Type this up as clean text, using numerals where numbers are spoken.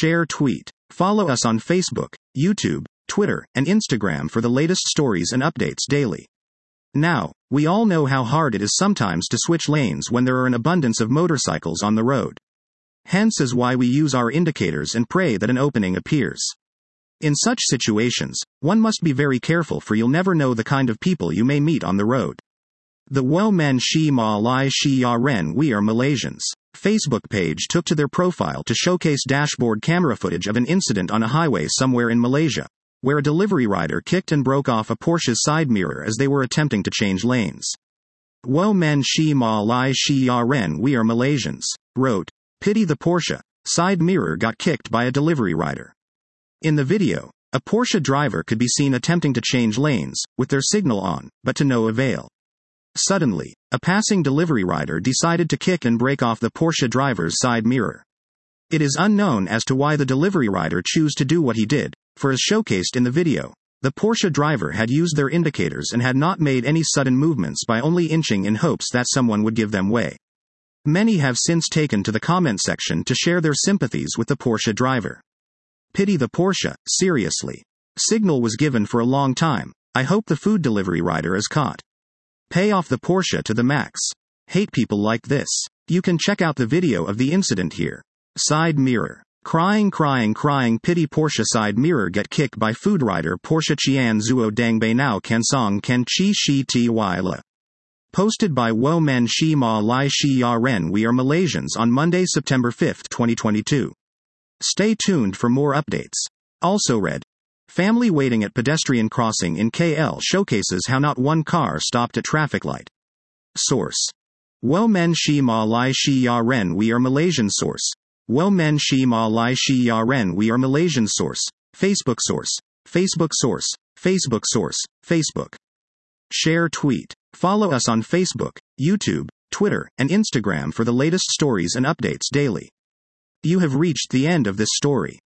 share, tweet. Follow us on Facebook, YouTube, Twitter, and Instagram for the latest stories and updates daily. Now, we all know how hard it is sometimes to switch lanes when there are an abundance of motorcycles on the road. Hence is why we use our indicators and pray that an opening appears. In such situations, one must be very careful, for you'll never know the kind of people you may meet on the road. The Wo Men Shi Ma Lai Shi Ya Ren We Are Malaysians Facebook page took to their profile to showcase dashboard camera footage of an incident on a highway somewhere in Malaysia, where a delivery rider kicked and broke off a Porsche's side mirror as they were attempting to change lanes. Wo Men Shi Ma Lai Shi Ya Ren We Are Malaysians wrote, "Pity the Porsche, side mirror got kicked by a delivery rider." In the video, a Porsche driver could be seen attempting to change lanes, with their signal on, but to no avail. Suddenly, a passing delivery rider decided to kick and break off the Porsche driver's side mirror. It is unknown as to why the delivery rider chose to do what he did, for as showcased in the video, the Porsche driver had used their indicators and had not made any sudden movements, by only inching in hopes that someone would give them way. Many have since taken to the comment section to share their sympathies with the Porsche driver. Pity the Porsche, seriously. Signal was given for a long time. I hope the food delivery rider is caught. Pay off the Porsche to the max. Hate people like this. You can check out the video of the incident here. Side mirror. Crying, pity Porsche side mirror get kicked by food rider Porsche Chian Zuo Dang Bei Nao Kansong Ken Chi Shi Ty La. Posted by Wo Men Shi Ma Lai Shi Ya Ren We Are Malaysians on Monday, September 5, 2022. Stay tuned for more updates. Also read. Family waiting at pedestrian crossing in KL showcases how not one car stopped at traffic light. Source. Wo Men Shi Ma Lai Shi Ya Ren We Are Malaysian source. Wo Men Shi Ma Lai Shi Ya Ren We Are Malaysian source. Facebook source. Facebook source. Facebook source. Facebook. Share, tweet. Follow us on Facebook, YouTube, Twitter, and Instagram for the latest stories and updates daily. You have reached the end of this story.